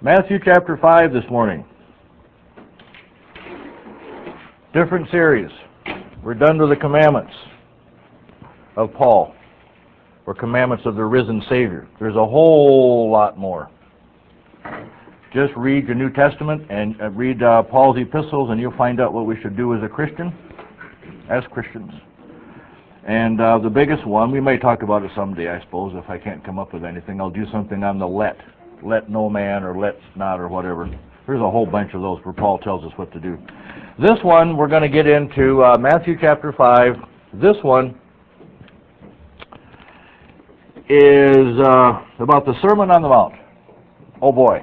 Matthew chapter 5 this morning. Different series. We're done with the commandments of Paul, or commandments of the risen Savior. There's a whole lot more. Just read your New Testament and read Paul's epistles, and you'll find out what we should do as a Christian, as Christians. And the biggest one, we may talk about it someday, I suppose. If I can't come up with anything, I'll do something on the let no man, or let not, or whatever. There's a whole bunch of those where Paul tells us what to do. This one, we're going to get into Matthew chapter 5. This one is about the Sermon on the Mount. Oh boy.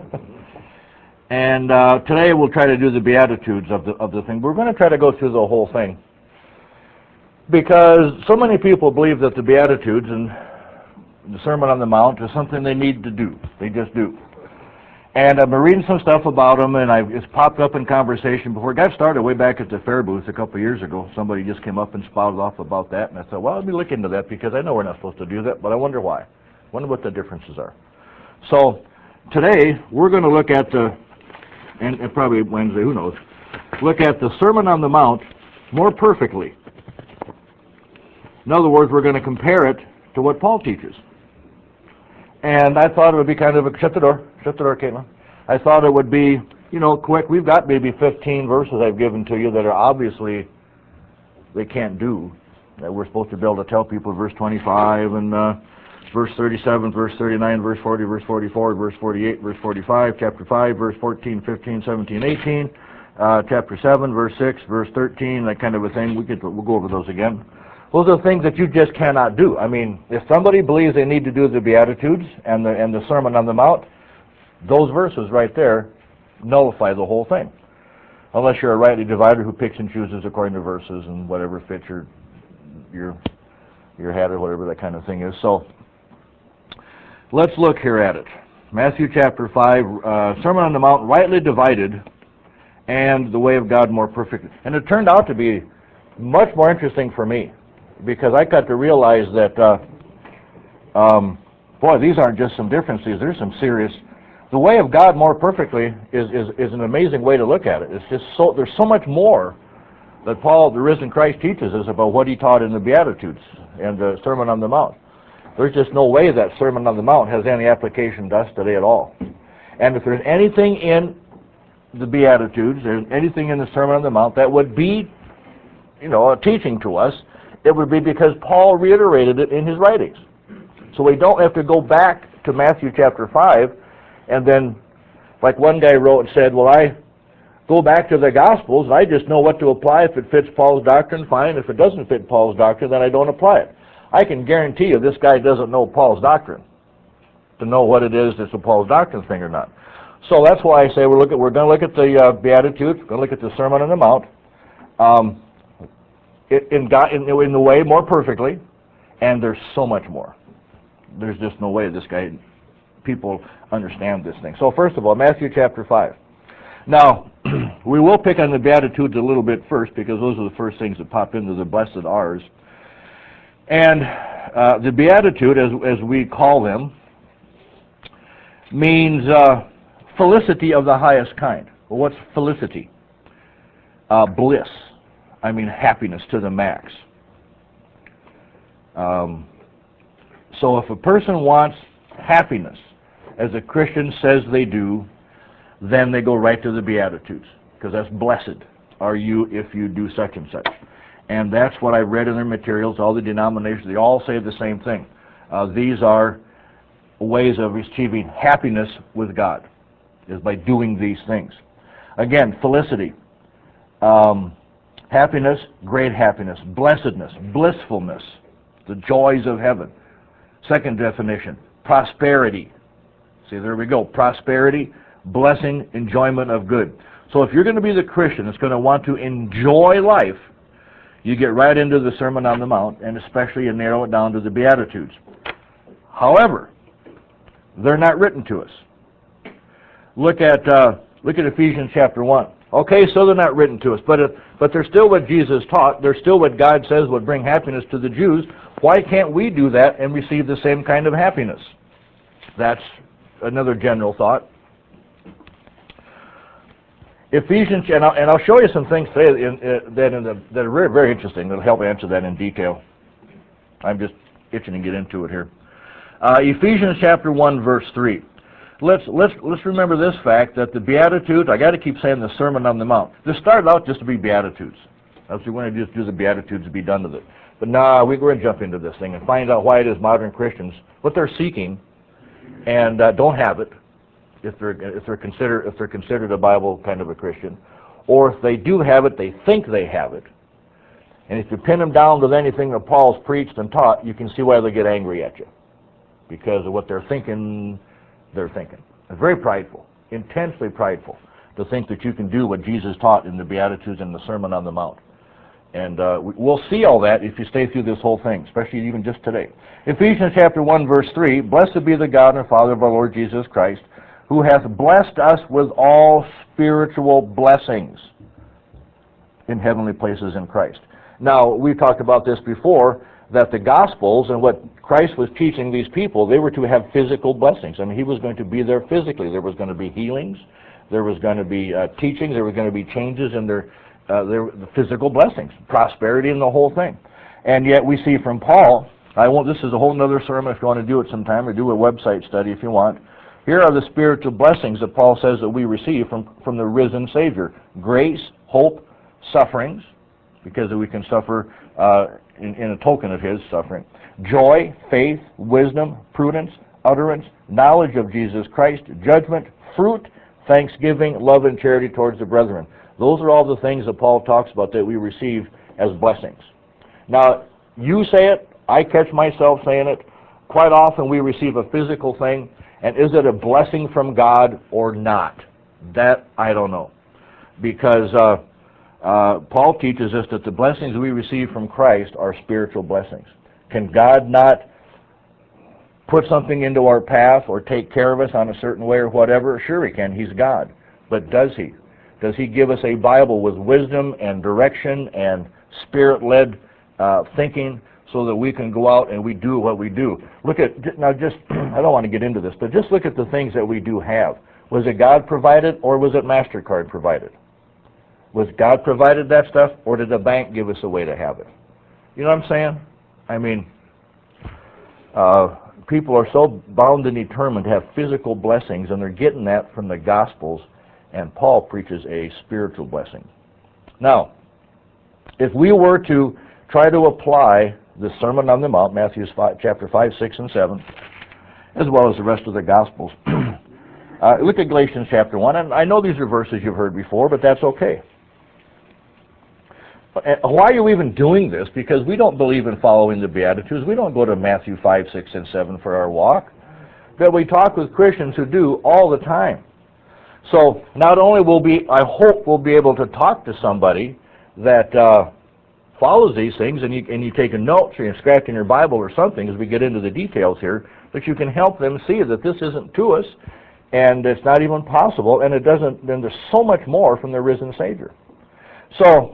And today we'll try to do the Beatitudes of the thing. We're going to try to go through the whole thing, because so many people believe that the Beatitudes and the Sermon on the Mount is something they need to do. They just do. And I've been reading some stuff about them, and it's popped up in conversation before. It got started way back at the fair booth a couple of years ago. Somebody just came up and spouted off about that, and I thought, well, let me look into that, because I know we're not supposed to do that, but I wonder why. I wonder what the differences are. So today we're going to look at and probably Wednesday, who knows, look at the Sermon on the Mount more perfectly. In other words, we're going to compare it to what Paul teaches. And I thought it would be kind of shut the door, Caitlin. I thought it would be, quick. We've got maybe 15 verses I've given to you that are obviously they can't do. That we're supposed to be able to tell people verse 25 and verse 37, verse 39, verse 40, verse 44, verse 48, verse 45, chapter 5, verse 14, 15, 17, 18, chapter 7, verse 6, verse 13, that kind of a thing. We'll go over those again. Those are things that you just cannot do. I mean, if somebody believes they need to do the Beatitudes and the Sermon on the Mount, those verses right there nullify the whole thing. Unless you're a rightly divider who picks and chooses according to verses and whatever fits your hat or whatever that kind of thing is. So let's look here at it. Matthew chapter 5, Sermon on the Mount, rightly divided, and the way of God more perfect. And it turned out to be much more interesting for me, because I got to realize that, boy, these aren't just some differences. There's some serious. The way of God more perfectly is an amazing way to look at it. It's just there's so much more that Paul, the risen Christ, teaches us about what he taught in the Beatitudes and the Sermon on the Mount. There's just no way that Sermon on the Mount has any application to us today at all. And if there's anything in the Beatitudes, there's anything in the Sermon on the Mount that would be, a teaching to us, it would be because Paul reiterated it in his writings. So we don't have to go back to Matthew chapter 5 and then, like one guy wrote and said, well, I go back to the Gospels and I just know what to apply. If it fits Paul's doctrine, fine. If it doesn't fit Paul's doctrine, then I don't apply it. I can guarantee you this guy doesn't know Paul's doctrine to know what it is that's a Paul's doctrine thing or not. So that's why I say we're going to look at the Beatitudes, we're going to look at the Sermon on the Mount, in the way more perfectly, and there's so much more. There's just no way people understand this thing. So first of all, Matthew chapter 5. Now, we will pick on the Beatitudes a little bit first, because those are the first things that pop into the blessed R's. And the Beatitude, as we call them, means felicity of the highest kind. Well, what's felicity? Bliss. I mean, happiness to the max. So if a person wants happiness, as a Christian says they do, then they go right to the Beatitudes, because that's blessed are you if you do such and such. And that's what I read in their materials. All the denominations, they all say the same thing. These are ways of achieving happiness with God, is by doing these things. Again, felicity. Happiness, great happiness. Blessedness, blissfulness, the joys of heaven. Second definition, prosperity. See, there we go. Prosperity, blessing, enjoyment of good. So if you're going to be the Christian that's going to want to enjoy life, you get right into the Sermon on the Mount, and especially you narrow it down to the Beatitudes. However, they're not written to us. Look at Ephesians chapter 1. Okay, so they're not written to us, but they're still what Jesus taught. They're still what God says would bring happiness to the Jews. Why can't we do that and receive the same kind of happiness? That's another general thought. Ephesians, and I'll show you some things today that are very, very interesting. That'll help answer that in detail. I'm just itching to get into it here. Ephesians chapter 1, verse 3. Let's remember this fact that the Beatitudes, I got to keep saying the Sermon on the Mount. This started out just to be Beatitudes. That's we want to just do the Beatitudes and be done with it. But nah, we're going to jump into this thing and find out why it is modern Christians, what they're seeking, and don't have it, if they're considered a Bible kind of a Christian, or if they do have it, they think they have it. And if you pin them down with anything that Paul's preached and taught, you can see why they get angry at you, because of what they're thinking. It's very prideful, intensely prideful, to think that you can do what Jesus taught in the Beatitudes and the Sermon on the Mount. And we'll see all that if you stay through this whole thing, especially even just today. Ephesians chapter 1, verse 3, Blessed be the God and Father of our Lord Jesus Christ, who hath blessed us with all spiritual blessings in heavenly places in Christ. Now, we talked about this before, that the Gospels and what Christ was teaching these people, they were to have physical blessings. I mean, he was going to be there physically. There was going to be healings. There was going to be teachings. There were going to be changes in their physical blessings, prosperity, and the whole thing. And yet we see from Paul, this is a whole other sermon if you want to do it sometime, or do a website study if you want. Here are the spiritual blessings that Paul says that we receive from the risen Savior. Grace, hope, sufferings, because we can suffer in a token of his suffering. Joy, faith, wisdom, prudence, utterance, knowledge of Jesus Christ, judgment, fruit, thanksgiving, love, and charity towards the brethren. Those are all the things that Paul talks about that we receive as blessings. Now, you say it, I catch myself saying it. Quite often we receive a physical thing, and is it a blessing from God or not? That I don't know. Because Paul teaches us that the blessings we receive from Christ are spiritual blessings. Can God not put something into our path or take care of us on a certain way or whatever? Sure he can. He's God. But does he? Does he give us a Bible with wisdom and direction and spirit-led thinking so that we can go out and we do what we do? Look at, now just, I don't want to get into this, but just look at the things that we do have. Was it God provided or was it MasterCard provided? Was God provided that stuff, or did the bank give us a way to have it? You know what I'm saying? I mean, people are so bound and determined to have physical blessings, and they're getting that from the Gospels, and Paul preaches a spiritual blessing. Now, if we were to try to apply the Sermon on the Mount, Matthew chapter 5, 6, and 7, as well as the rest of the Gospels, look at Galatians chapter 1, and I know these are verses you've heard before, but that's okay. Why are you even doing this? Because we don't believe in following the Beatitudes. We don't go to Matthew 5, 6, and 7 for our walk. But we talk with Christians who do all the time. So not only I hope we'll be able to talk to somebody that follows these things, and you take a note, so you're scratching your Bible or something as we get into the details here, but you can help them see that this isn't to us, and it's not even possible, and it doesn't. Then there's so much more from the risen Savior. So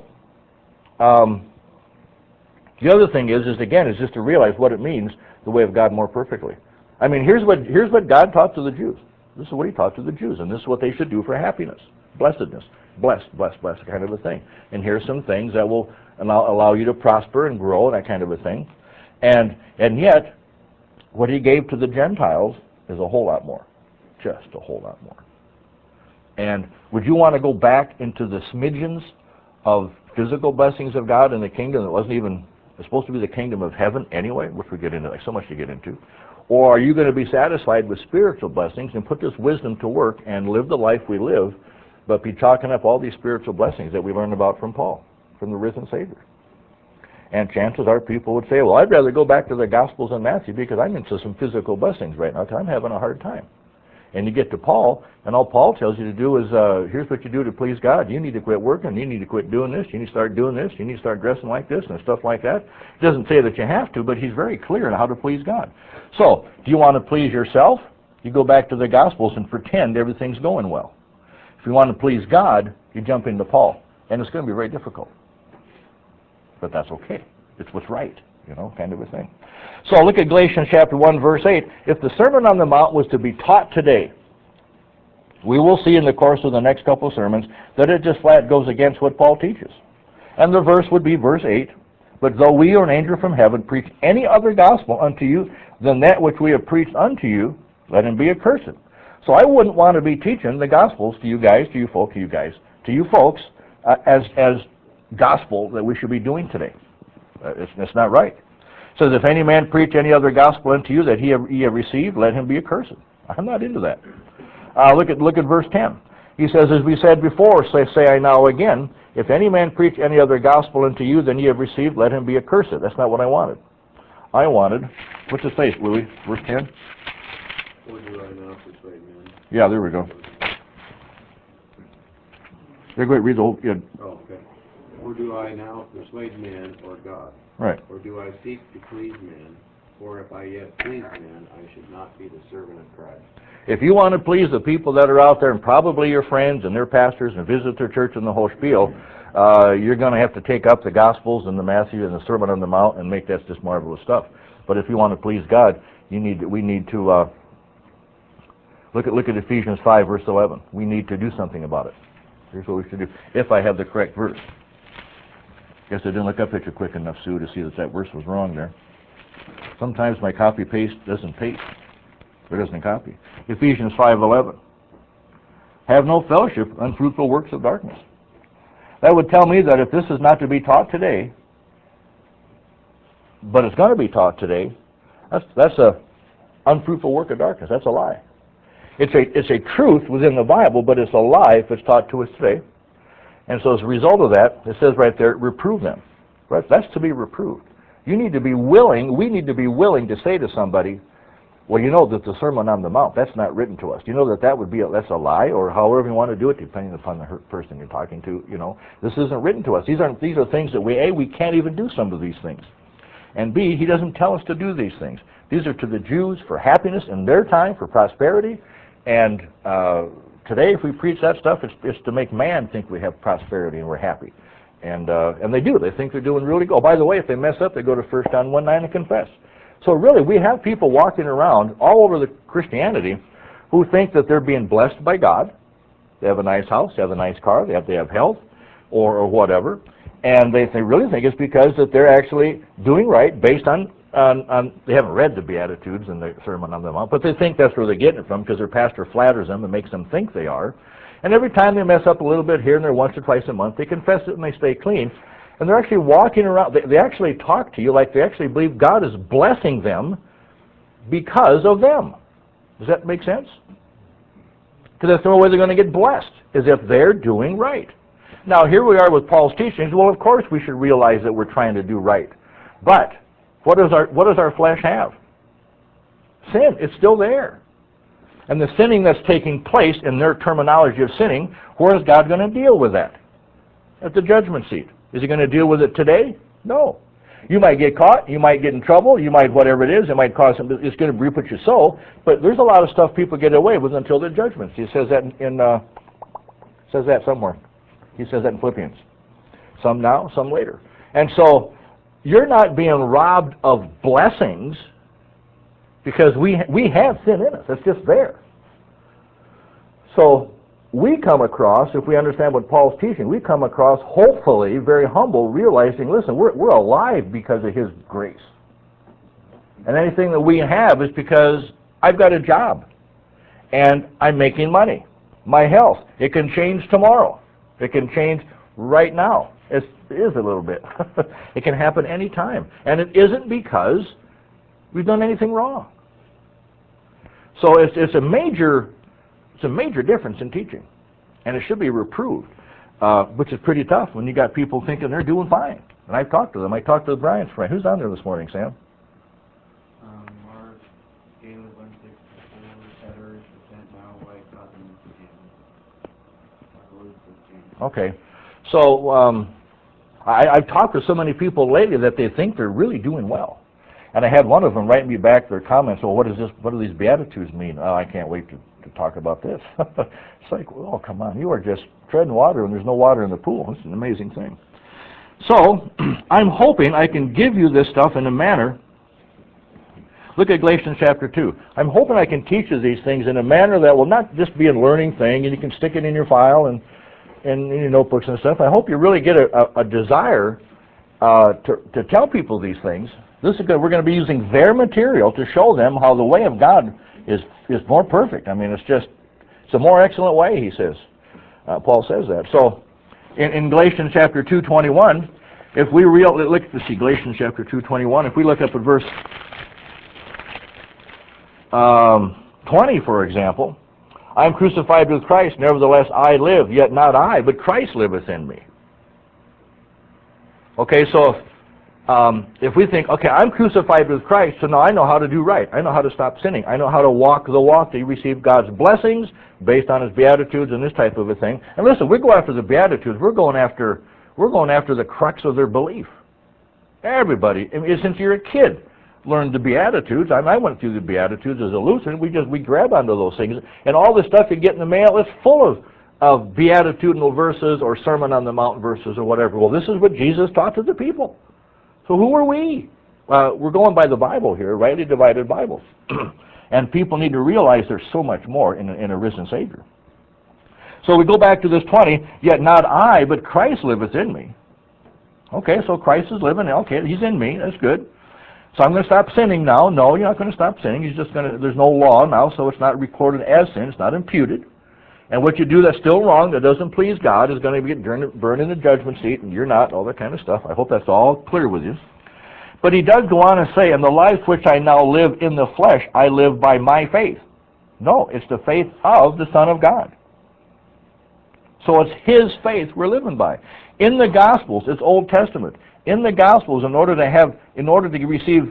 the other thing is just to realize what it means, the way of God more perfectly. I mean, here's what God taught to the Jews. This is what he taught to the Jews, and this is what they should do for happiness, blessedness, blessed, kind of a thing. And here's some things that will allow you to prosper and grow, that kind of a thing. And yet, what he gave to the Gentiles is a whole lot more, just a whole lot more. And would you want to go back into the smidgens of physical blessings of God in the kingdom that wasn't even supposed to be the kingdom of heaven anyway, which we get into, like so much to get into? Or are you going to be satisfied with spiritual blessings and put this wisdom to work and live the life we live, but be chalking up all these spiritual blessings that we learned about from Paul, from the risen Savior? And chances are people would say, well, I'd rather go back to the Gospels and Matthew because I'm into some physical blessings right now because I'm having a hard time. And you get to Paul, and all Paul tells you to do is, here's what you do to please God. You need to quit working. You need to quit doing this. You need to start doing this. You need to start dressing like this and stuff like that. He doesn't say that you have to, but he's very clear on how to please God. So, do you want to please yourself? You go back to the Gospels and pretend everything's going well. If you want to please God, you jump into Paul. And it's going to be very difficult. But that's okay. It's what's right, kind of a thing. So look at Galatians chapter 1, verse 8. If the Sermon on the Mount was to be taught today, we will see in the course of the next couple of sermons that it just flat goes against what Paul teaches. And the verse would be verse 8, but though we or an angel from heaven preach any other gospel unto you than that which we have preached unto you, let him be accursed. So I wouldn't want to be teaching the gospels to you guys, to you folks, as gospel that we should be doing today. It's not right. It says, if any man preach any other gospel unto you that ye have received, let him be accursed. I'm not into that. Look at verse 10. He says, as we said before, say I now again, if any man preach any other gospel unto you than ye have received, let him be accursed. That's not what I wanted. I wanted, what's his face, Louis? Verse 10? Or do I now persuade men? Yeah, there we go. They're going to read the whole, yeah. Oh, okay. Or do I now persuade men or God? Right. Or do I seek to please men? For if I yet please men, I should not be the servant of Christ. If you want to please the people that are out there, and probably your friends and their pastors, and visit their church and the whole spiel, you're going to have to take up the Gospels and the Matthew and the Sermon on the Mount and make that just marvelous stuff. But if you want to please God, we need to look at Ephesians 5, verse 11. We need to do something about it. Here's what we should do. If I have the correct verse. Guess I didn't look up picture quick enough, Sue, to see that verse was wrong there. Sometimes my copy-paste doesn't paste. It doesn't copy. Ephesians 5:11. Have no fellowship, unfruitful works of darkness. That would tell me that if this is not to be taught today, but it's going to be taught today, that's a unfruitful work of darkness. That's a lie. It's a truth within the Bible, but it's a lie if it's taught to us today. And so as a result of that, it says right there, reprove them. Right? That's to be reproved. You need to be willing, we need to be willing to say to somebody, well, you know that the Sermon on the Mount, that's not written to us. You know that would be, that's a lie, or however you want to do it, depending upon the person you're talking to, you know. This isn't written to us. These are things that we can't even do some of these things. And B, he doesn't tell us to do these things. These are to the Jews for happiness in their time, for prosperity. And today, if we preach that stuff, it's to make man think we have prosperity and we're happy. And they do. They think they're doing really good. Oh, by the way, if they mess up, they go to 1 John 1:9 and confess. So really, we have people walking around all over the Christianity who think that they're being blessed by God. They have a nice house, they have a nice car, they have health, or whatever. And they really think it's because that they're actually doing right based on they haven't read the Beatitudes and the Sermon on the Mount, but they think that's where they're getting it from because their pastor flatters them and makes them think they are. And every time they mess up a little bit here and there once or twice a month, they confess it and they stay clean. And they're actually walking around, they actually talk to you like they actually believe God is blessing them because of them. Does that make sense? Because that's the only way they're going to get blessed, is if they're doing right. Now, here we are with Paul's teachings. Well, of course we should realize that we're trying to do right. But what does our flesh have? Sin. It's still there. And the sinning that's taking place in their terminology of sinning, where is God going to deal with that? At the judgment seat. Is he going to deal with it today? No. You might get caught, you might get in trouble, you might, whatever it is, it might cause some, it's going to reap what you sow, but there's a lot of stuff people get away with until the judgment. He says that says that somewhere. He says that in Philippians. Some now, some later. And so, you're not being robbed of blessings because we have sin in us. It's just there. So, we come across, if we understand what Paul's teaching, we come across, hopefully, very humble, realizing, listen, we're alive because of his grace. And anything that we have is because I've got a job, and I'm making money. My health, it can change tomorrow. It can change right now. It is a little bit. It can happen any time. And it isn't because we've done anything wrong. So it's a major difference in teaching, and it should be reproved, which is pretty tough when you got people thinking they're doing fine. And I've talked to them. I talked to Brian's friend. Who's on there this morning, Sam? Mark, Caleb, 164, Heather, percent now, White, Cotton, and Okay. So I've talked to so many people lately that they think they're really doing well. And I had one of them write me back their comments, well, what do these Beatitudes mean? Oh, I can't wait to talk about this. It's like, oh, come on, you are just treading water and there's no water in the pool. It's an amazing thing. So, I'm hoping I can give you this stuff in a manner Look at Galatians chapter 2. I'm hoping I can teach you these things in a manner that will not just be a learning thing, and you can stick it in your file and in your notebooks and stuff. I hope you really get a desire to tell people these things. This is good. We're going to be using their material to show them how the way of God is more perfect. I mean, it's a more excellent way, he says. Paul says that. So, in Galatians chapter 2:21, if we let's see, Galatians chapter 2:21, if we look up at verse 20, for example, I am crucified with Christ, nevertheless I live, yet not I, but Christ liveth in me. Okay, so if we think, okay, I'm crucified with Christ, so now I know how to do right. I know how to stop sinning. I know how to walk the walk to receive God's blessings based on His Beatitudes and this type of a thing. And listen, we go after the Beatitudes. We're going after the crux of their belief. Everybody, I mean, since you're a kid, learned the Beatitudes. I went through the Beatitudes as a Lutheran. We grab onto those things, and all the stuff you get in the mail is full of beatitudinal verses or Sermon on the Mount verses or whatever. Well, this is what Jesus taught to the people. So who are we? We're going by the Bible here, rightly divided Bibles. And people need to realize there's so much more in a risen Savior. So we go back to this 20, yet not I, but Christ liveth in me. Okay, so Christ is living. Okay, He's in me. That's good. So I'm going to stop sinning now. No, you're not going to stop sinning. There's no law now, so it's not recorded as sin. It's not imputed. And what you do that's still wrong, that doesn't please God, is going to get burned in the judgment seat, and you're not, all that kind of stuff. I hope that's all clear with you. But he does go on and say, in the life which I now live in the flesh, I live by my faith. No, it's the faith of the Son of God. So it's His faith we're living by. In the Gospels, it's Old Testament. In the Gospels, in order to receive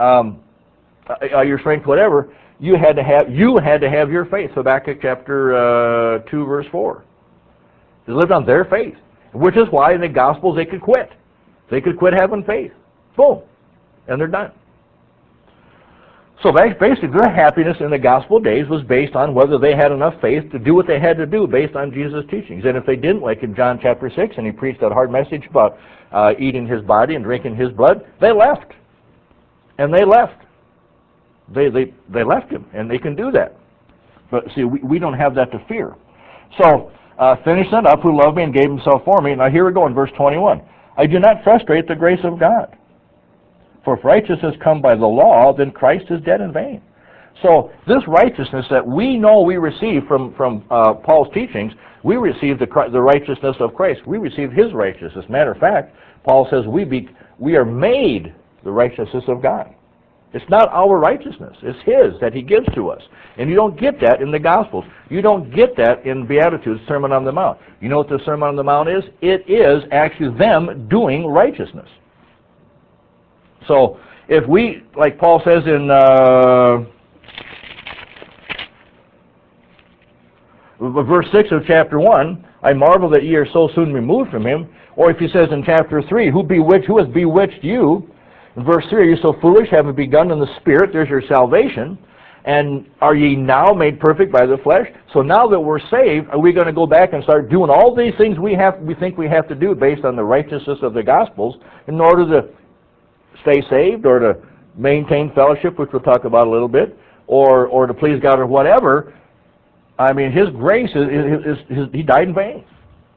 your strength, whatever, you had to have your faith. Habakkuk chapter 2, verse 4. They lived on their faith, which is why in the Gospels they could quit. They could quit having faith. Boom. And they're done. So basically, their happiness in the gospel days was based on whether they had enough faith to do what they had to do based on Jesus' teachings. And if they didn't, like in John chapter 6, and He preached that hard message about eating His body and drinking His blood, they left. And they left. They left Him, and they can do that. But see, we don't have that to fear. So, finish that up, who loved me and gave Himself for me. Now here we go in verse 21. I do not frustrate the grace of God. For if righteousness come by the law, then Christ is dead in vain. So this righteousness that we know we receive from Paul's teachings, we receive the righteousness of Christ. We receive His righteousness. Matter of fact, Paul says we are made the righteousness of God. It's not our righteousness. It's His that He gives to us. And you don't get that in the Gospels. You don't get that in Beatitudes, Sermon on the Mount. You know what the Sermon on the Mount is? It is actually them doing righteousness. So, if we, like Paul says in verse 6 of chapter 1, I marvel that ye are so soon removed from Him. Or if he says in chapter 3, who has bewitched you? In verse 3, are you so foolish, having begun in the Spirit? There's your salvation. And are ye now made perfect by the flesh? So now that we're saved, are we going to go back and start doing all these things we think we have to do based on the righteousness of the Gospels in order to stay saved or to maintain fellowship, which we'll talk about a little bit, or to please God or whatever? I mean, His grace, He died in vain.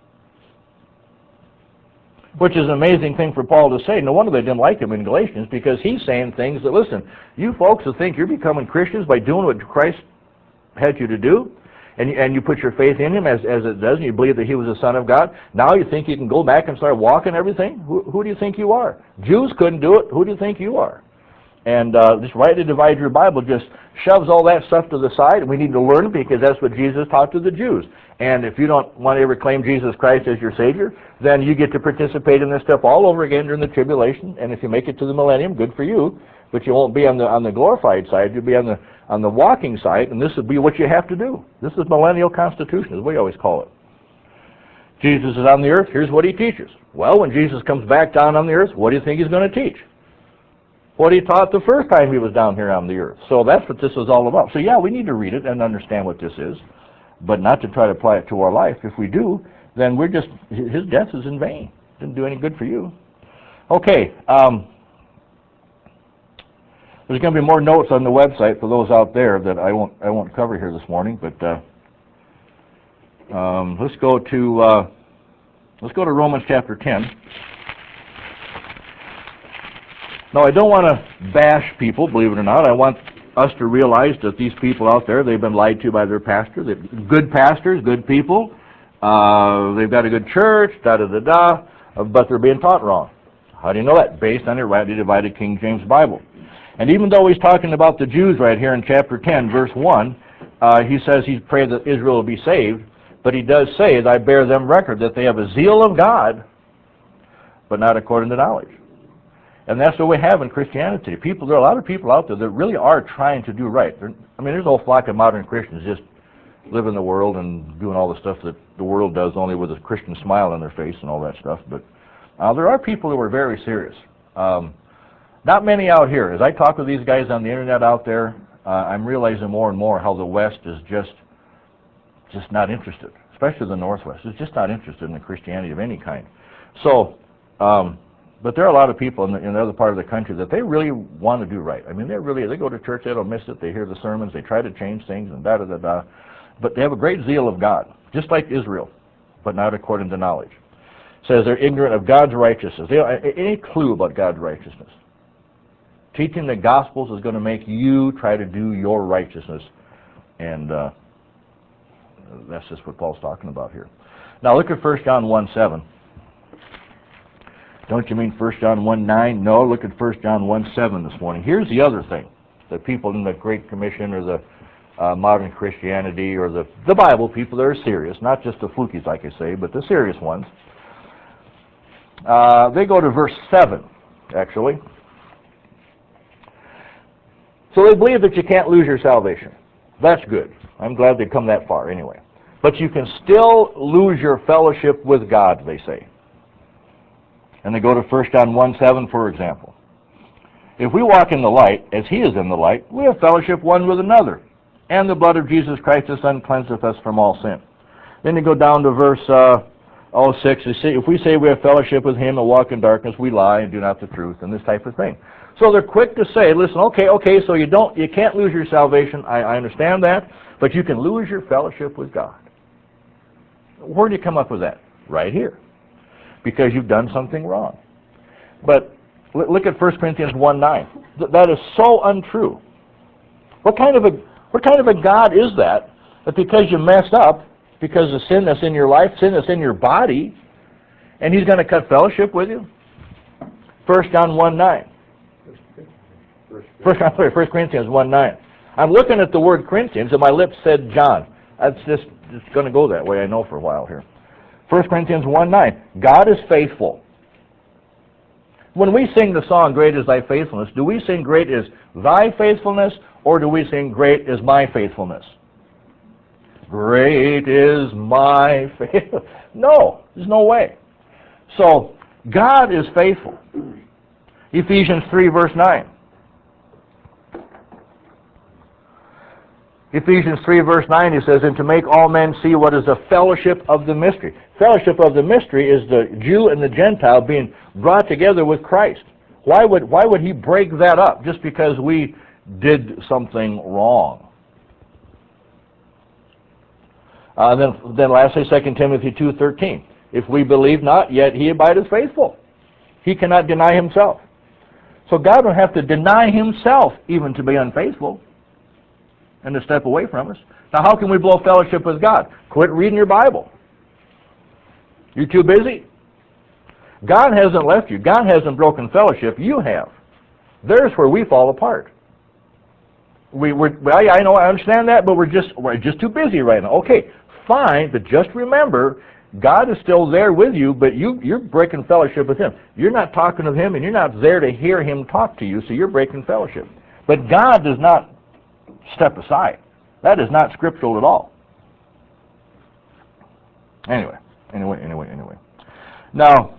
Which is an amazing thing for Paul to say. No wonder they didn't like him in Galatians, because he's saying things that, listen, you folks who think you're becoming Christians by doing what Christ had you to do, and you put your faith in Him as it does, and you believe that He was the Son of God, now you think you can go back and start walking everything? Who do you think you are? Jews couldn't do it. Who do you think you are? And just rightly divide your Bible just shoves all that stuff to the side, and we need to learn it because that's what Jesus taught to the Jews. And if you don't want to ever claim Jesus Christ as your Savior, then you get to participate in this stuff all over again during the tribulation. And if you make it to the millennium, good for you. But you won't be on the glorified side. You'll be on the walking side, and this will be what you have to do. This is millennial constitution, as we always call it. Jesus is on the earth. Here's what He teaches. Well, when Jesus comes back down on the earth, what do you think He's going to teach? What He taught the first time He was down here on the earth. So that's what this is all about. So yeah, we need to read it and understand what this is, but not to try to apply it to our life. If we do, then His death is in vain. Didn't do any good for you. Okay. There's going to be more notes on the website for those out there that I won't cover here this morning. But let's go to Romans chapter 10. Now, I don't want to bash people, believe it or not. I want us to realize that these people out there, they've been lied to by their pastor. They're good pastors, good people. They've got a good church, da-da-da-da, but they're being taught wrong. How do you know that? Based on a rightly divided King James Bible. And even though he's talking about the Jews right here in chapter 10, verse 1, he says he's prayed that Israel will be saved, but he does say, I bear them record that they have a zeal of God, but not according to knowledge. And that's what we have in Christianity. There are a lot of people out there that really are trying to do right. There's a whole flock of modern Christians just living in the world and doing all the stuff that the world does, only with a Christian smile on their face and all that stuff. But there are people who are very serious. Not many out here. As I talk with these guys on the internet out there, I'm realizing more and more how the West is just not interested, especially the Northwest. Is just not interested in the Christianity of any kind. So, but there are a lot of people in the other part of the country that they really want to do right. They go to church, they don't miss it, they hear the sermons, they try to change things, and da-da-da-da. But they have a great zeal of God, just like Israel, but not according to knowledge. It says they're ignorant of God's righteousness. They don't have any clue about God's righteousness. Teaching the Gospels is going to make you try to do your righteousness, and that's just what Paul's talking about here. Now look at 1 John 1:7. Don't you mean 1 John 1:9? No, look at 1 John 1:7 this morning. Here's the other thing. The people in the Great Commission or the modern Christianity or the Bible people that are serious, not just the flukies like I say, but the serious ones. They go to verse 7, actually. So they believe that you can't lose your salvation. That's good. I'm glad they've come that far anyway. But you can still lose your fellowship with God, they say. And they go to 1 John 1:7, for example. If we walk in the light, as he is in the light, we have fellowship one with another. And the blood of Jesus Christ, his Son, cleanseth us from all sin. Then they go down to verse 6. They say, if we say we have fellowship with him and walk in darkness, we lie and do not the truth, and this type of thing. So they're quick to say, listen, okay, so you can't lose your salvation. I understand that, but you can lose your fellowship with God. Where do you come up with that? Right here. Because you've done something wrong. But look at 1 Corinthians 1:9. That is so untrue. What kind of a God is that because you messed up, because of sin that's in your life, sin that's in your body, and he's going to cut fellowship with you? 1 John 1:9. 1 Corinthians 1:9. I'm looking at the word Corinthians, and my lips said John. It's going to go that way, I know, for a while here. 1 Corinthians 1:9. God is faithful. When we sing the song, Great is Thy Faithfulness, do we sing Great is Thy Faithfulness, or do we sing Great is My Faithfulness? Great is my faith. No, there's no way. So, God is faithful. Ephesians 3, verse 9. Ephesians 3, verse 9, he says, and to make all men see what is the fellowship of the mystery. Fellowship of the mystery is the Jew and the Gentile being brought together with Christ. Why would he break that up just because we did something wrong? Then lastly, 2 Timothy 2:13. If we believe not, yet he abideth faithful. He cannot deny himself. So God don't have to deny himself even to be unfaithful and to step away from us. Now how can we blow fellowship with God? Quit reading your Bible. You too busy? God hasn't left you. God hasn't broken fellowship. You have. There's where we fall apart. I know, I understand that, but we're just too busy right now. Okay, fine, but just remember, God is still there with you, but you're breaking fellowship with him. You're not talking to him, and you're not there to hear him talk to you, so you're breaking fellowship. But God does not step aside. That is not scriptural at all. Anyway. Now,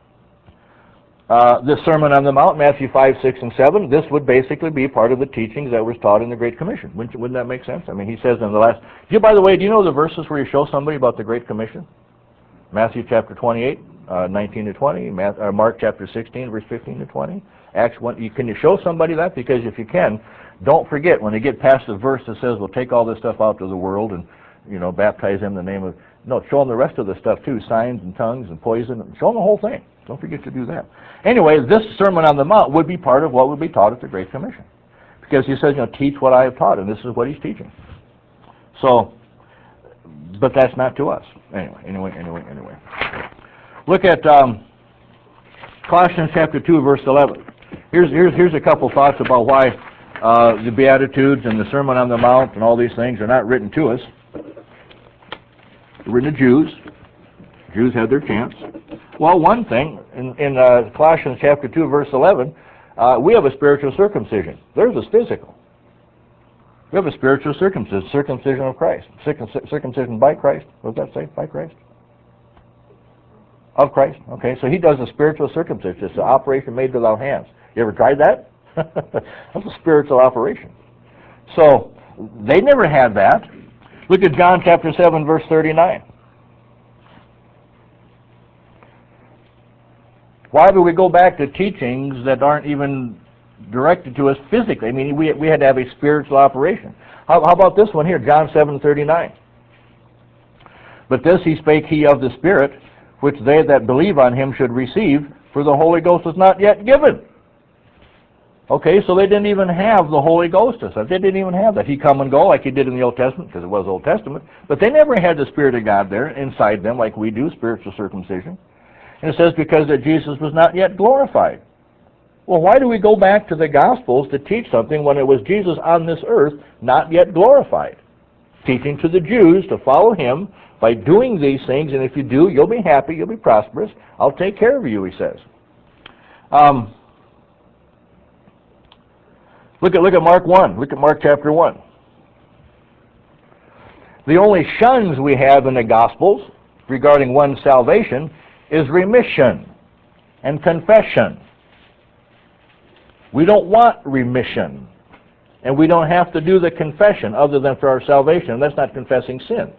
this Sermon on the Mount, Matthew 5, 6, and 7, this would basically be part of the teachings that was taught in the Great Commission. Wouldn't that make sense? I mean, he says in the last... By the way, do you know the verses where you show somebody about the Great Commission? Matthew chapter 28, 19 to 20, Mark chapter 16, verse 15 to 20, Acts 1, can you show somebody that? Because if you can, don't forget, when they get past the verse that says, well, take all this stuff out to the world and, baptize them in the name of, no, show them the rest of the stuff too, signs and tongues and poison, show them the whole thing. Don't forget to do that. Anyway, this Sermon on the Mount would be part of what would be taught at the Great Commission. Because he says, teach what I have taught, and this is what he's teaching. So, but that's not to us. Anyway. Look at Colossians chapter 2, verse 11. Here's a couple thoughts about why the Beatitudes and the Sermon on the Mount and all these things are not written to us. They're written to Jews. Jews had their chance. Well, one thing, in Colossians chapter 2, verse 11, we have a spiritual circumcision. Theirs is physical. We have a spiritual circumcision of Christ. Circumcision by Christ. What does that say? By Christ? Of Christ. Okay, so he does a spiritual circumcision. It's an operation made without hands. You ever tried that? That's a spiritual operation. So, they never had that. Look at John chapter 7, verse 39. Why do we go back to teachings that aren't even directed to us physically? I mean, we had to have a spiritual operation. How about this one here, John 7:39? But this he spake he of the Spirit, which they that believe on him should receive, for the Holy Ghost is not yet given. Okay, so they didn't even have the Holy Ghost. They didn't even have that. He come and go like he did in the Old Testament, because it was Old Testament, but they never had the Spirit of God there inside them like we do, spiritual circumcision. And it says because that Jesus was not yet glorified. Well, why do we go back to the Gospels to teach something when it was Jesus on this earth, not yet glorified? Teaching to the Jews to follow him by doing these things, and if you do, you'll be happy, you'll be prosperous. I'll take care of you, he says. Look at Mark 1. Look at Mark chapter 1. The only shuns we have in the Gospels regarding one's salvation is remission and confession. We don't want remission, and we don't have to do the confession other than for our salvation. That's not confessing sins.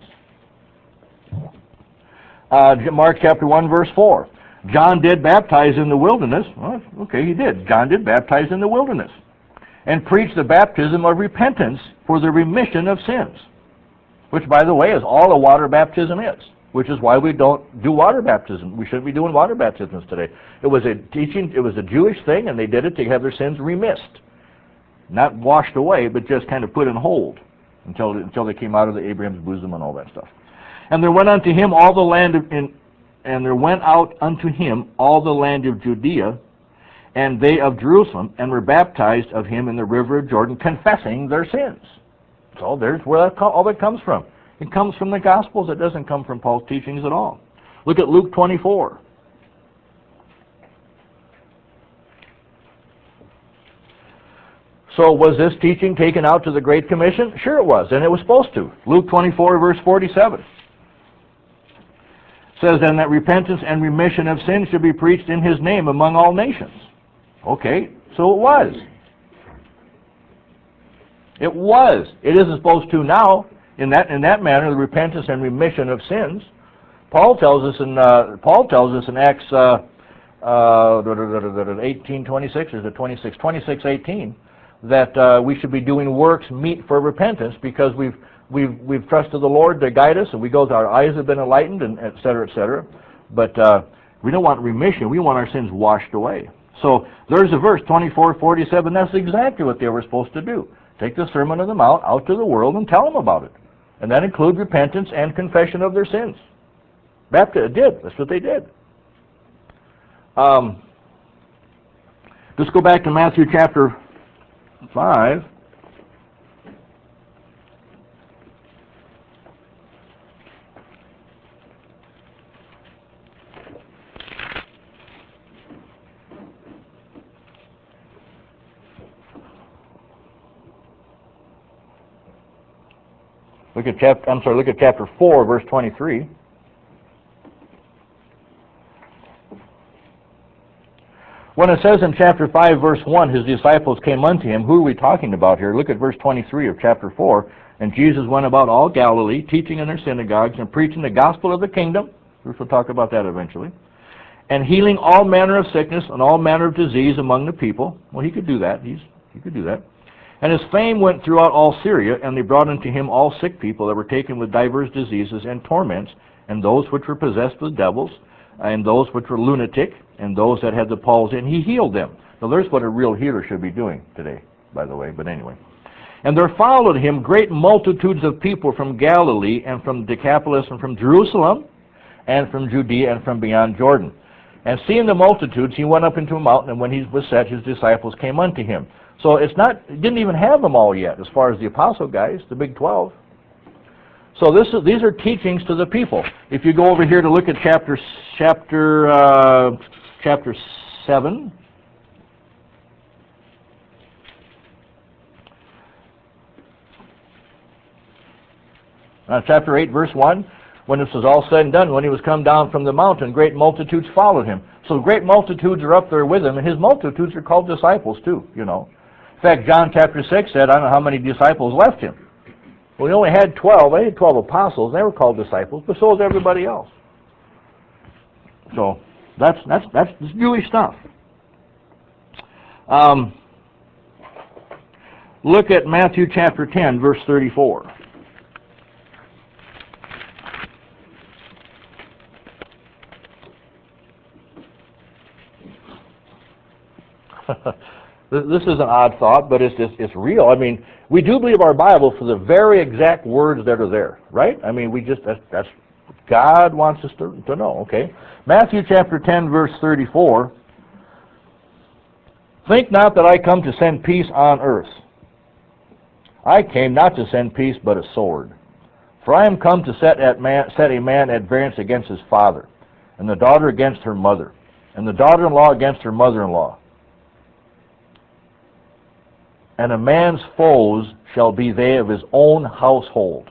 Mark chapter 1, verse 4. John did baptize in the wilderness. Well, okay, he did. John did baptize in the wilderness and preached the baptism of repentance for the remission of sins, which, by the way, is all a water baptism is, which is why we don't do water baptism. We shouldn't be doing water baptisms today. It was a teaching, it was a Jewish thing, and they did it to have their sins remissed. Not washed away, but just kind of put in hold until they came out of the Abraham's bosom and all that stuff. And there went unto him all the land of, and there went out unto him all the land of Judea, and they of Jerusalem, and were baptized of him in the river of Jordan, confessing their sins. So there's where all that comes from. It comes from the Gospels. It doesn't come from Paul's teachings at all. Look at Luke 24. So was this teaching taken out to the Great Commission? Sure it was, and it was supposed to. Luke 24, verse 47. Says, and that repentance and remission of sins should be preached in his name among all nations. Okay, so it was. It was. It isn't supposed to now. In that manner, the repentance and remission of sins. Paul tells us in Acts 18:26, is it 26? 26:18, that we should be doing works meet for repentance because we've trusted the Lord to guide us, and our eyes have been enlightened, and et cetera, but we don't want remission. We want our sins washed away. So there's a verse 24:47. That's exactly what they were supposed to do. Take the Sermon on the Mount out to the world and tell them about it. And that includes repentance and confession of their sins. Baptist did. That's what they did. Let's go back to Matthew chapter 5. Look at chapter 4, verse 23. When it says in chapter 5, verse 1, his disciples came unto him, who are we talking about here? Look at verse 23 of chapter 4. And Jesus went about all Galilee, teaching in their synagogues and preaching the gospel of the kingdom. We'll talk about that eventually. and healing all manner of sickness and all manner of disease among the people. Well, he could do that. He could do that. And his fame went throughout all Syria, and they brought unto him all sick people that were taken with divers diseases and torments, and those which were possessed with devils, and those which were lunatic, and those that had the palsy, and he healed them. Now there's what a real healer should be doing today, by the way, but anyway. And there followed him great multitudes of people from Galilee, and from Decapolis, and from Jerusalem, and from Judea, and from beyond Jordan. And seeing the multitudes, he went up into a mountain, and when he was set, his disciples came unto him. So it didn't even have them all yet, as far as the apostle guys, the big 12. So these are teachings to the people. If you go over here to look at chapter 7. Chapter 8, verse 1, when this was all said and done, when he was come down from the mountain, great multitudes followed him. So great multitudes are up there with him, and his multitudes are called disciples too, you know. In fact, John chapter 6 said, I don't know how many disciples left him. Well, he only had 12. They had 12 apostles. They were called disciples, but so was everybody else. So that's Jewish stuff. Look at Matthew chapter 10, verse 34. This is an odd thought, but it's real. I mean, we do believe our Bible for the very exact words that are there, right? I mean, that's God wants us to know, okay? Matthew chapter 10, verse 34. Think not that I come to send peace on earth. I came not to send peace, but a sword. For I am come to set a man at variance against his father, and the daughter against her mother, and the daughter-in-law against her mother-in-law. And a man's foes shall be they of his own household.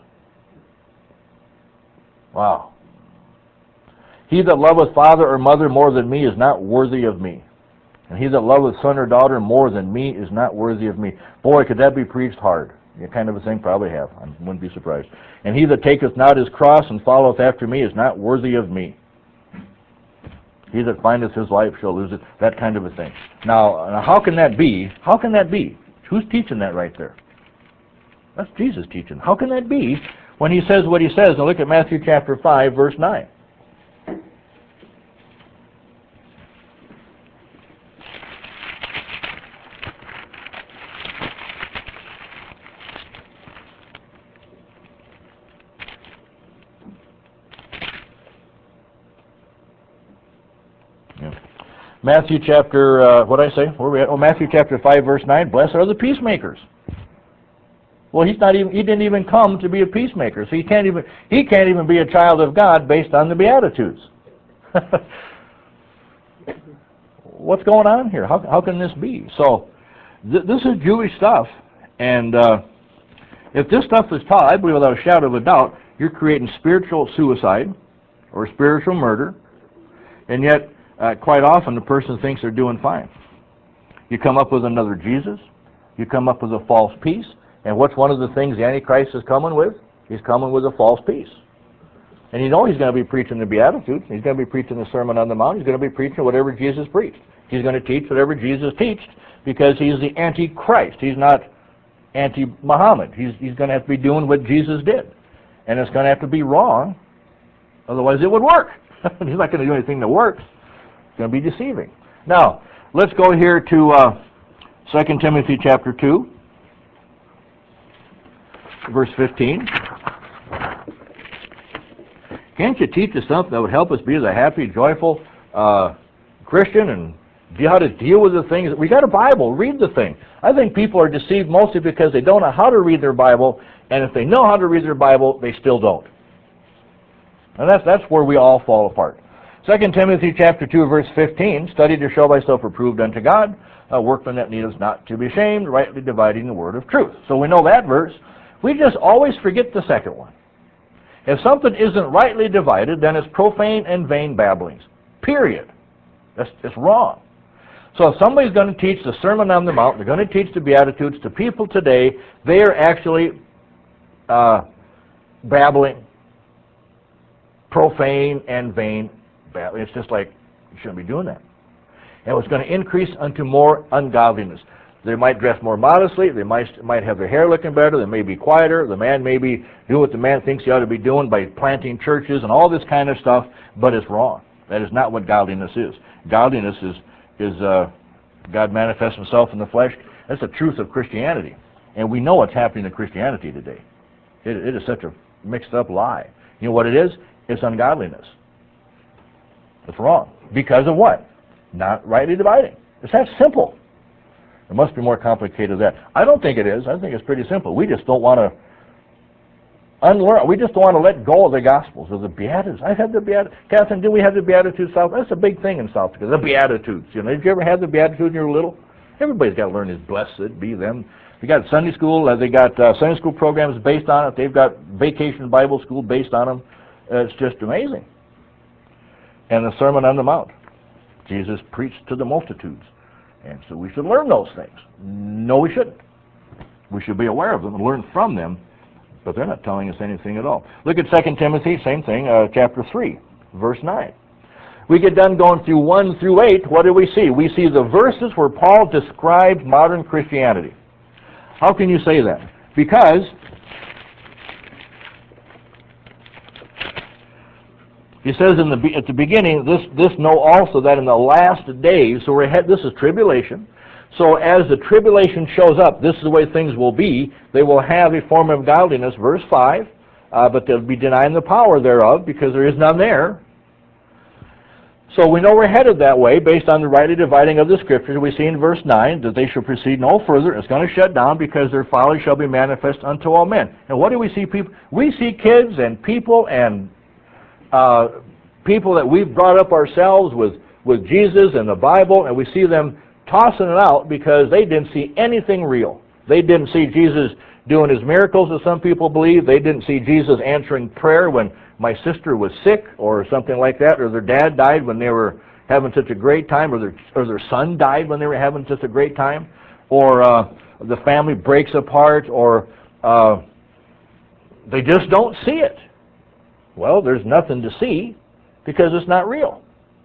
Wow. He that loveth father or mother more than me is not worthy of me. And he that loveth son or daughter more than me is not worthy of me. Boy, could that be preached hard. You kind of a thing probably have. I wouldn't be surprised. And he that taketh not his cross and followeth after me is not worthy of me. He that findeth his life shall lose it. That kind of a thing. Now how can that be? How can that be? Who's teaching that right there? That's Jesus teaching. How can that be when he says what he says? Now look at Matthew chapter 5, verse 9. Matthew chapter, what did I say? Where are we at? Oh, Matthew chapter 5, verse 9. Blessed are the peacemakers. Well, he didn't even come to be a peacemaker, so he can't even be a child of God based on the Beatitudes. What's going on here? How can this be? So, this is Jewish stuff, and if this stuff is taught, I believe without a shadow of a doubt, you're creating spiritual suicide or spiritual murder, and yet quite often the person thinks they're doing fine. You come up with another Jesus, you come up with a false peace, and what's one of the things the Antichrist is coming with? He's coming with a false peace. And you know he's going to be preaching the Beatitudes, he's going to be preaching the Sermon on the Mount, he's going to be preaching whatever Jesus preached. He's going to teach whatever Jesus taught, because he's the Antichrist. He's not anti-Muhammad. He's going to have to be doing what Jesus did. And it's going to have to be wrong, otherwise it would work. He's not going to do anything that works. It's going to be deceiving. Now, let's go here to 2 Timothy chapter 2, verse 15. Can't you teach us something that would help us be the happy, joyful Christian and how to deal with the things? We got a Bible. Read the thing. I think people are deceived mostly because they don't know how to read their Bible, and if they know how to read their Bible, they still don't. And that's where we all fall apart. 2 Timothy chapter 2, verse 15, study to show thyself approved unto God, a workman that needeth not to be ashamed, rightly dividing the word of truth. So we know that verse. We just always forget the second one. If something isn't rightly divided, then it's profane and vain babblings. Period. It's wrong. So if somebody's going to teach the Sermon on the Mount, they're going to teach the Beatitudes to people today, they are actually babbling, profane and vain. It's just like, You shouldn't be doing that. And it's going to increase unto more ungodliness. They might dress more modestly, they might have their hair looking better, they may be quieter, the man may be doing what the man thinks he ought to be doing by planting churches and all this kind of stuff, but it's wrong. That is not what godliness is. Godliness is God manifests himself in the flesh. That's the truth of Christianity. And we know what's happening in Christianity today. It is such a mixed up lie. You know what it is? It's ungodliness. It's wrong. Because of what? Not rightly dividing. It's that simple. It must be more complicated than that. I don't think it is. I think it's pretty simple. We just don't want to unlearn. We just don't want to let go of the Gospels, of the Beatitudes. I've had the Beatitudes. Catherine, did we have the Beatitudes South? That's a big thing in South Dakota, the Beatitudes. You know, did you ever have the Beatitudes when you were little? Everybody's got to learn this. Blessed be them. They got Sunday school. They got Sunday school programs based on it. They've got vacation Bible school based on them. It's just amazing. And the Sermon on the Mount. Jesus preached to the multitudes. And so we should learn those things. No, we shouldn't. We should be aware of them and learn from them, but they're not telling us anything at all. Look at 2 Timothy, same thing, chapter 3, verse 9. We get done going through 1 through 8, what do we see? We see the verses where Paul describes modern Christianity. How can you say that? Because he says at the beginning, this know also that in the last days, so this is tribulation. So as the tribulation shows up, this is the way things will be. They will have a form of godliness, verse 5, but they'll be denying the power thereof because there is none there. So we know we're headed that way based on the rightly dividing of the Scriptures. We see in verse 9 that they shall proceed no further. It's going to shut down because their folly shall be manifest unto all men. And what do we see people? We see kids and people and people that we've brought up ourselves with Jesus and the Bible, and we see them tossing it out because they didn't see anything real. They didn't see Jesus doing his miracles, as some people believe. They didn't see Jesus answering prayer when my sister was sick or something like that, or their dad died when they were having such a great time, or their son died when they were having such a great time, or the family breaks apart, or they just don't see it. Well, there's nothing to see because it's not real.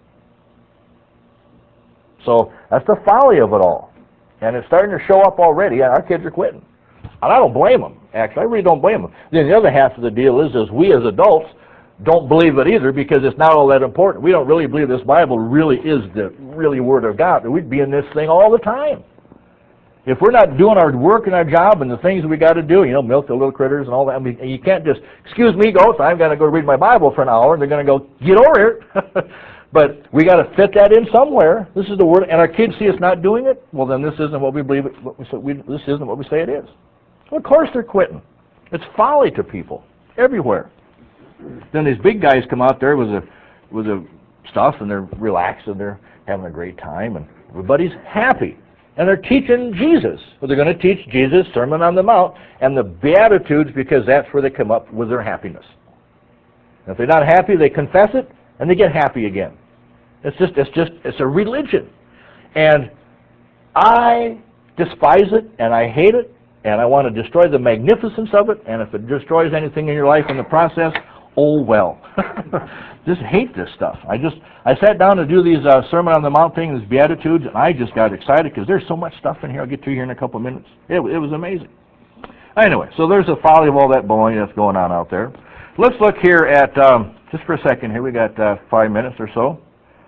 So that's the folly of it all. And it's starting to show up already. Our kids are quitting. And I don't blame them, actually. I really don't blame them. Then the other half of the deal is we as adults don't believe it either because it's not all that important. We don't really believe this Bible really is the really Word of God. We'd be in this thing all the time. If we're not doing our work and our job and the things we got to do, milk the little critters and all that, I mean, you can't just, excuse me, goats, I've got to go read my Bible for an hour, and they're going to go, get over here. But we got to fit that in somewhere. This is the Word, and our kids see us not doing it, well, then this isn't what we believe it, this isn't what we say it is. Well, of course they're quitting. It's folly to people, everywhere. Then these big guys come out there with the stuff, and they're relaxed, and they're having a great time, and everybody's happy. And they're teaching Jesus. Well, they're going to teach Jesus, Sermon on the Mount, and the Beatitudes, because that's where they come up with their happiness. And if they're not happy, they confess it, and they get happy again. It's a religion. And I despise it, and I hate it, and I want to destroy the magnificence of it, and if it destroys anything in your life in the process, oh well. Just hate this stuff. I sat down to do these Sermon on the Mount things, these Beatitudes, and I just got excited because there's so much stuff in here. I'll get to here in a couple of minutes. It was amazing. Anyway, so there's the folly of all that baloney that's going on out there. Let's look here at, just for a second here, we got 5 minutes or so.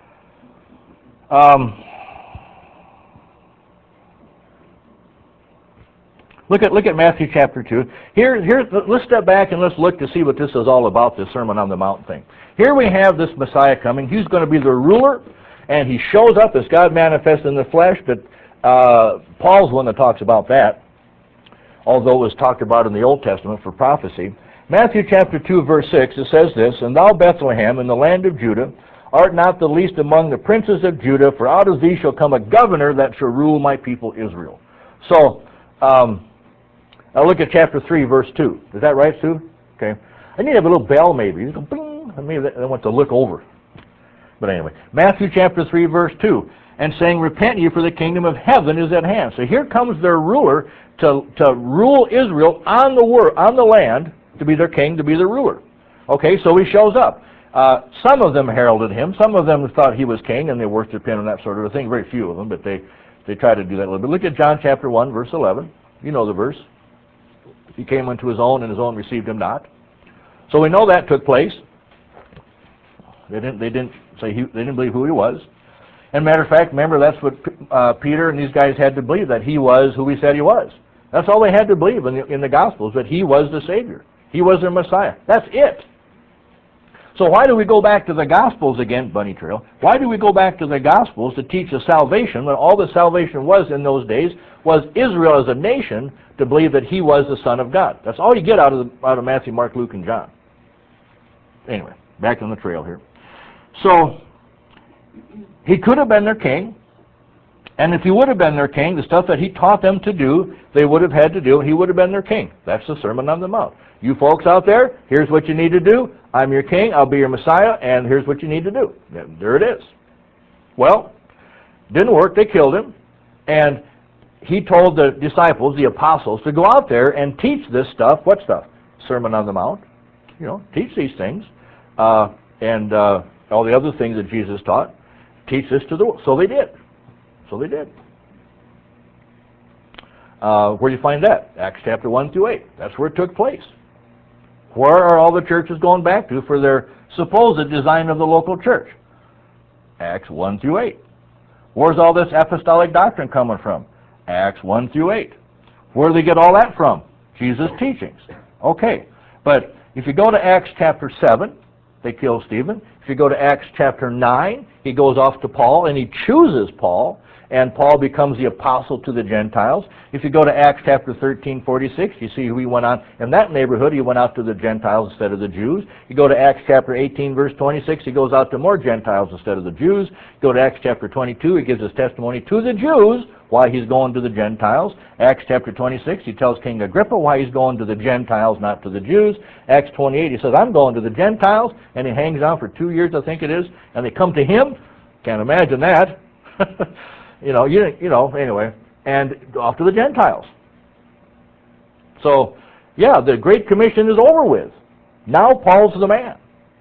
Look at Matthew chapter 2. Let's step back and let's look to see what this is all about, this Sermon on the Mount thing. Here we have this Messiah coming. He's going to be the ruler, and he shows up as God manifest in the flesh, but Paul's the one that talks about that, although it was talked about in the Old Testament for prophecy. Matthew chapter 2, verse 6, it says this, And thou, Bethlehem, in the land of Judah, art not the least among the princes of Judah, for out of thee shall come a governor that shall rule my people Israel. So, now look at chapter 3, verse 2. Is that right, Sue? Okay. I need to have a little bell maybe. Just go bing. Maybe I want to look over. But anyway, Matthew chapter 3, verse 2. And saying, Repent ye, for the kingdom of heaven is at hand. So here comes their ruler to rule Israel on the land, to be their king, to be their ruler. Okay, so he shows up. Some of them heralded him. Some of them thought he was king, and they worshiped him and that sort of a thing. Very few of them, but they tried to do that a little bit. Look at John chapter 1, verse 11. You know the verse. He came unto his own, and his own received him not. So we know that took place. They didn't believe who he was. And matter of fact, remember, that's what Peter and these guys had to believe, that he was who he said he was. That's all they had to believe in the Gospels, that he was the Savior. He was their Messiah. That's it. So why do we go back to the Gospels again, bunny trail? Why do we go back to the Gospels to teach the salvation when all the salvation was in those days was Israel as a nation to believe that he was the Son of God? That's all you get out of Matthew, Mark, Luke, and John. Anyway, back on the trail here. So he could have been their king, and if he would have been their king, the stuff that he taught them to do, they would have had to do. He would have been their king. That's the Sermon on the Mount. You folks out there, here's what you need to do. I'm your king, I'll be your Messiah, and here's what you need to do. There it is. Well, didn't work, they killed him, and he told the disciples, the apostles, to go out there and teach this stuff. What stuff? Sermon on the Mount. You know, teach these things, and all the other things that Jesus taught. Teach this to the world. So they did. So they did. Where do you find that? Acts chapter 1 through 8. That's where it took place. Where are all the churches going back to for their supposed design of the local church? Acts 1 through 8. Where's all this apostolic doctrine coming from? Acts 1 through 8. Where do they get all that from? Jesus' teachings. Okay, but if you go to Acts chapter 7, they kill Stephen. If you go to Acts chapter 9, he goes off to Paul, and he chooses Paul, and Paul becomes the apostle to the Gentiles. If you go to Acts chapter 13, 46, you see who he went on. In that neighborhood, he went out to the Gentiles instead of the Jews. You go to Acts chapter 18, verse 26, he goes out to more Gentiles instead of the Jews. You go to Acts chapter 22, he gives his testimony to the Jews why he's going to the Gentiles. Acts chapter 26, he tells King Agrippa why he's going to the Gentiles, not to the Jews. Acts 28, he says, I'm going to the Gentiles, and he hangs on for 2 years, I think it is, and they come to him. Can't imagine that. you know, anyway, and off to the Gentiles. So, yeah, the Great Commission is over with. Now Paul's the man.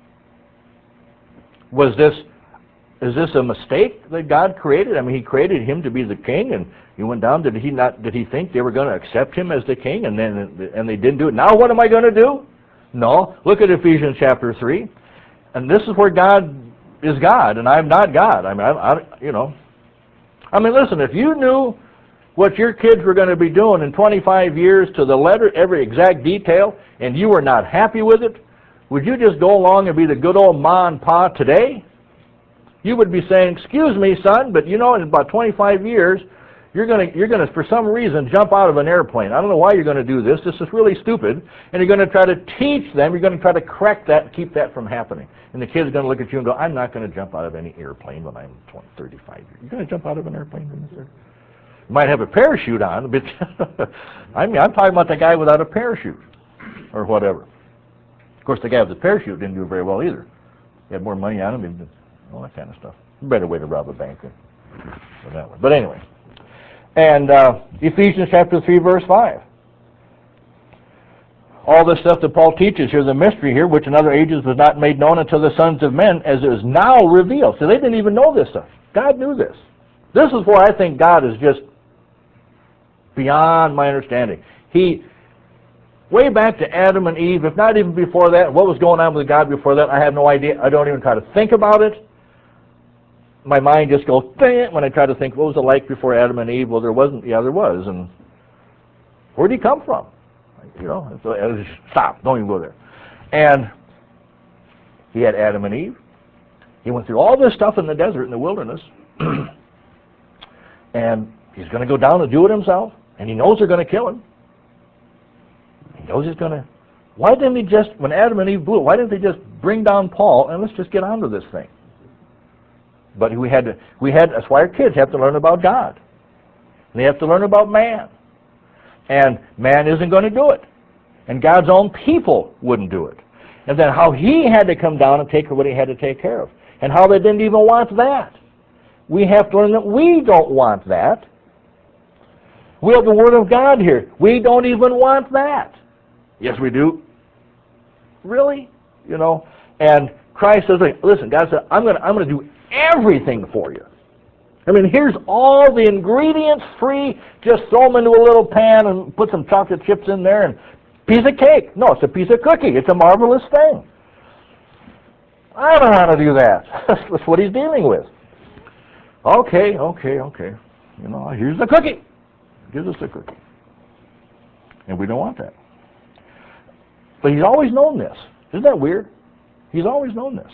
Is this a mistake that God created? I mean, he created him to be the king, and he went down. Did he think they were going to accept him as the king, and they didn't do it? Now what am I going to do? No. Look at Ephesians chapter 3. And this is where God is God, and I'm not God. I mean, listen, if you knew what your kids were going to be doing in 25 years to the letter, every exact detail, and you were not happy with it, would you just go along and be the good old ma and pa today? You would be saying, excuse me, son, but you know, in about 25 years, you're going to, for some reason, jump out of an airplane. I don't know why you're going to do this. This is really stupid. And you're going to try to teach them. You're going to try to correct that and keep that from happening. And the kid's going to look at you and go, I'm not going to jump out of any airplane when I'm 35 years. You're going to jump out of an airplane? You might have a parachute on, but I'm talking about the guy without a parachute or whatever. Of course, the guy with the parachute didn't do very well either. He had more money on him. All that kind of stuff. Better way to rob a bank than that one. But anyway. And Ephesians chapter 3, verse 5. All this stuff that Paul teaches here, the mystery here, which in other ages was not made known unto the sons of men, as it is now revealed. So they didn't even know this stuff. God knew this. This is where I think God is just beyond my understanding. Way back to Adam and Eve, if not even before that, what was going on with God before that, I have no idea. I don't even try to think about it. My mind just goes, when I try to think, what was it like before Adam and Eve? Well, there wasn't. Yeah, there was. And where did he come from? You know, so, stop. Don't even go there. And he had Adam and Eve. He went through all this stuff in the desert, in the wilderness. And he's going to go down and do it himself. And he knows they're going to kill him. He knows he's going to. Why didn't he just, when Adam and Eve blew it, why didn't they just bring down Paul and let's just get on to this thing? But that's why our kids have to learn about God. And they have to learn about man. And man isn't going to do it. And God's own people wouldn't do it. And then how he had to come down and take what he had to take care of. And how they didn't even want that. We have to learn that we don't want that. We have the Word of God here. We don't even want that. Yes, we do. Really? You know, and Christ says, listen, God said, I'm gonna do everything for you. I mean, here's all the ingredients free, just throw them into a little pan and put some chocolate chips in there and piece of cake. No, it's a piece of cookie. It's a marvelous thing. I don't know how to do that. That's what he's dealing with. Okay. You know, here's the cookie. Gives us the cookie. And we don't want that. But he's always known this. Isn't that weird? He's always known this.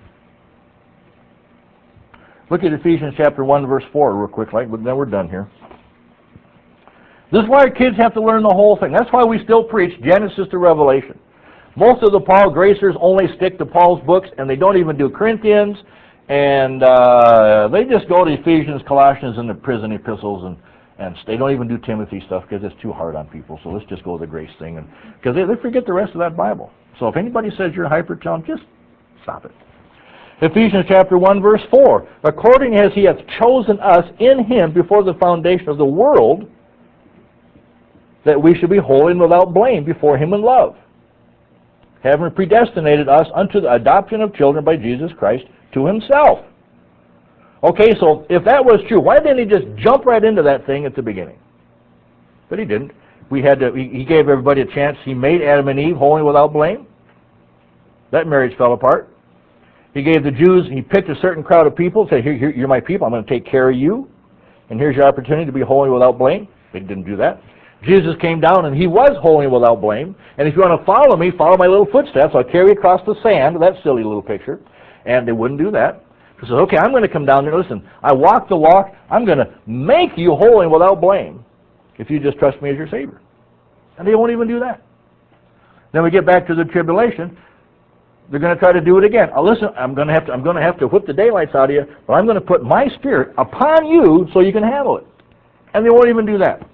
Look at Ephesians chapter 1, verse 4 real quick, but then we're done here. This is why our kids have to learn the whole thing. That's why we still preach Genesis to Revelation. Most of the Paul Gracers only stick to Paul's books, and they don't even do Corinthians, and they just go to Ephesians, Colossians, and the prison epistles, and they don't even do Timothy stuff because it's too hard on people. So let's just go to the grace thing, because they forget the rest of that Bible. So if anybody says you're hyper-tongue, just stop it. Ephesians chapter 1, verse 4. According as he hath chosen us in him before the foundation of the world, that we should be holy and without blame before him in love, having predestinated us unto the adoption of children by Jesus Christ to himself. Okay, so if that was true, why didn't he just jump right into that thing at the beginning? But he didn't. He gave everybody a chance. He made Adam and Eve holy and without blame. That marriage fell apart. He gave the Jews, he picked a certain crowd of people, said, here, you're my people, I'm going to take care of you, and here's your opportunity to be holy without blame. They didn't do that. Jesus came down, and he was holy without blame, and if you want to follow me, follow my little footsteps. I'll carry you across the sand, that silly little picture, and they wouldn't do that. He says, okay, I'm going to come down there. Listen, I walk the walk. I'm going to make you holy without blame if you just trust me as your Savior. And they won't even do that. Then we get back to the tribulation. They're going to try to do it again. Listen, I'm going to have to whip the daylights out of you, but I'm going to put my Spirit upon you so you can handle it. And they won't even do that.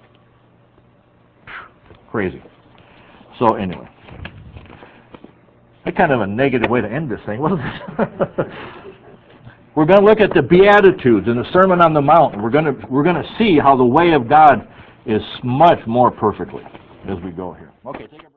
Crazy. So anyway, that's kind of a negative way to end this thing, wasn't it? We're going to look at the Beatitudes and the Sermon on the Mount. We're going to see how the way of God is much more perfectly as we go here. Okay, take a